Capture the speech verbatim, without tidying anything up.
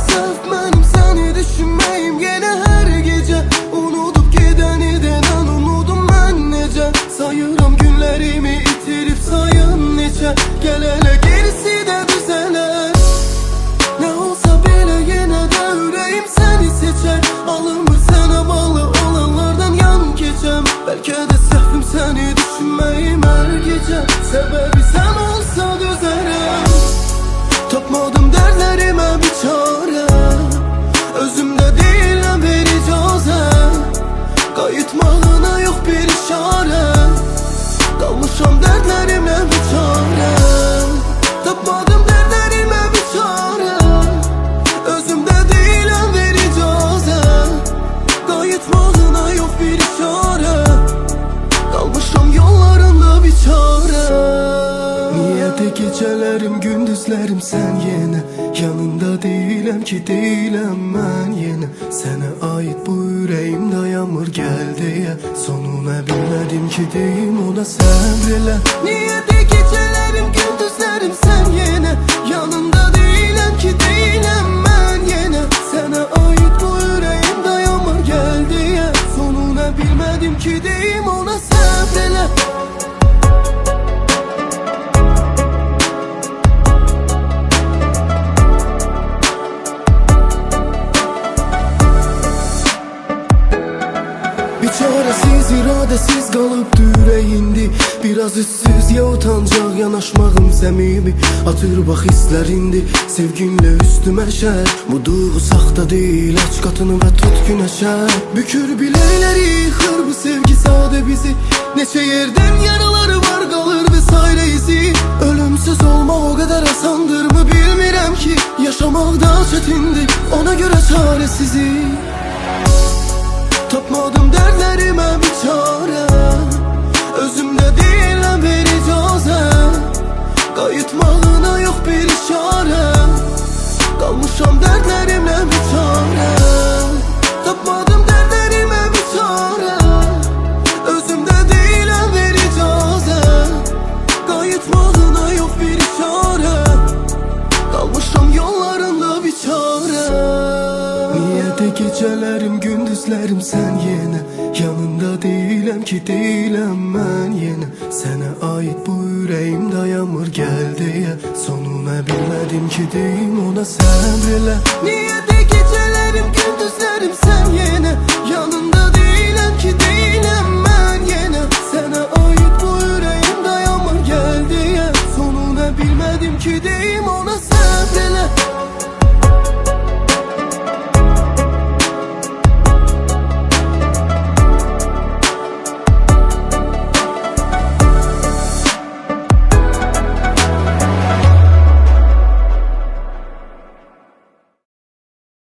səhv mənim səni düşünməyim. Yenə hər gecə unudub gedənidən unudum mən necə. Sayıram günlərimi itirib sayın necə. Gəl elə gerisi də düzələr. Nə olsa belə yenə də ürəyim səni seçər. Alınmır sənə bağlı olanlardan yan keçəm. Bəlkə də səhvim səni düşünməyim hər gecə. Səbəbi sən olsa düzərəm. Tapmadım dərdlərimə bir çarə. Özümdə deyiləm bir icazə. Qayıtmağına yox bir işarə. Qalmışam dərdlərimə bir çarə. Tapmadım dərdlərimə bir çarə. Özümdə deyiləm bir icazə. Qayıtmağına yox bir işarə. Qalmışam yollarında bir çarə. Niyyətə gecələrim, gündüzlərim sən yenə. Yanında deyiləm ki, deyiləm mən yenə. Sənə aid bu ürəyim dayanmır gəl deyə. Sonuna bilmədim ki, deyim ona səbr elə. Niyyətə gecələrim, gündüzlərim sən yenə. Yanında deyiləm ki, deyiləm mən yenə. Sənə aid bu ürəyim dayanmır gəl deyə. Sonuna bilmədim ki, deyim ona səbr elə. Çarəsiz, iradəsiz qalıbdı ürəyindi. Biraz üssüz ya utancaq yanaşmağım səmimi. Atır bax hisslərindi, sevginlə üstümə şər. Bu duyğu saxta deyil, aç qatını və tut günəşə. Bükür biləkləri, yıxır bu sevgi sadə bizi. Neçə yerdən yaraları var qalır vesairə izi. Ölümsüz olmaq o qədər asandırmı bilmirəm ki. Yaşamaq da çətindir, ona görə çarəsizi. Tapmadım dərdlərimə bir çarə. Özümdə deyiləm bir icazə. Qayıtmağına yox bir işarə. Qalmışam dərdlərimə bir çarə. Tapmadım dərdlərimə bir çarə. Özümdə deyiləm bir icazə. Qayıtmağına yox bir işarə. Qalmışam yollarında bir çarə. Niyyətə gecələrim, gündüzlərim sən yenə. Yanında deyiləm ki, deyiləm mən yenə. Sənə aid bu ürəyim dayanmır gəl deyə. Sonuna bilmədim ki, deyim ona səbr elə. Niyyətə gecələrim, gündüzlərim sən yenə.